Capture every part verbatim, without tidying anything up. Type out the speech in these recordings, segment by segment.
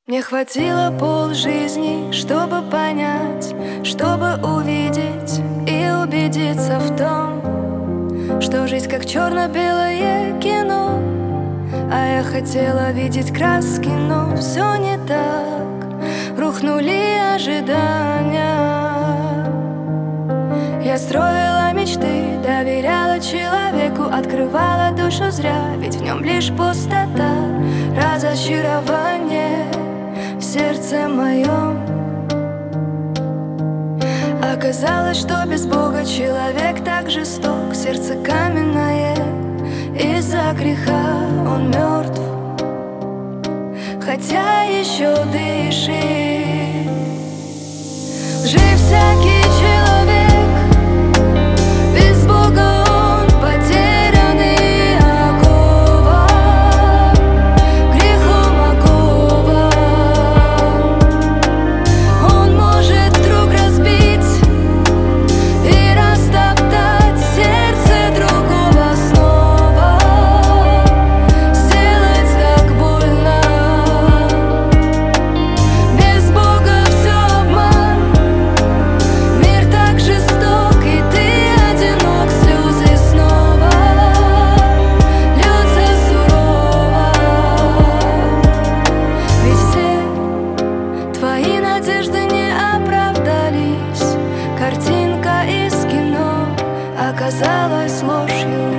Мне хватило полжизни, чтобы понять, чтобы увидеть и убедиться в том, что жизнь как черно-белое кино. А я хотела видеть краски, но все не так. Рухнули ожидания. Я строила мечты, доверяла человеку, открывала душу зря, ведь в нем лишь пустота, разочарование в сердце моем. Оказалось, что без Бога человек так жесток, сердце каменное, из-за греха он мертв, хотя еще дышит. Жив всякий человек, без Бога он потерянный, окован, грехом окован. Он может вдруг разбить и растоптать сердце другого снова, сделать так больно. Без Бога все обман, мир так жесток, и ты одинок, слезы снова льются сурово. Ведь все твои надежды не оправдались, картинка из кино оказалась ложью,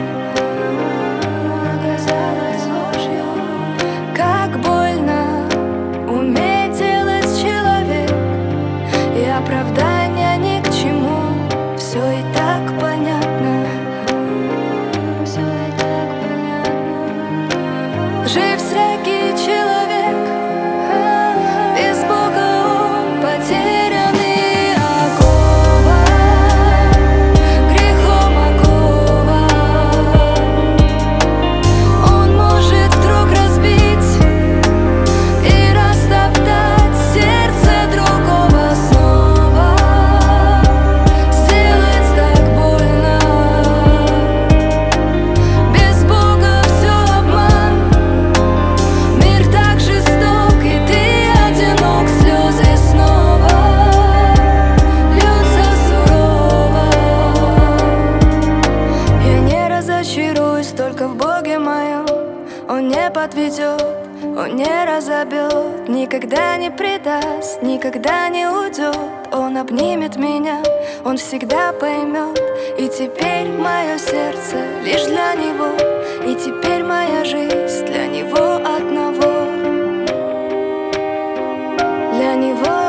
оказалась ложью. Как больно уметь делать человек, и оправдания ни к чему, все и так понятно, все и так понятно. Жив всякий человек, без Бога он потерянный, окован, грехом окован. Он может вдруг разбить и растоптать сердце другого снова, сделать так больно. Без Бога все обман, мир так жесток, и ты одинок, слезы снова льются сурово. Я не разочаруюсь только в Боге моем, Он не подведет, Он не разобьет, никогда не предаст, никогда не уйдет. Он обнимет меня, Он всегда поймет. И теперь мое сердце лишь для Него, и теперь моя жизнь для Него одного, для Него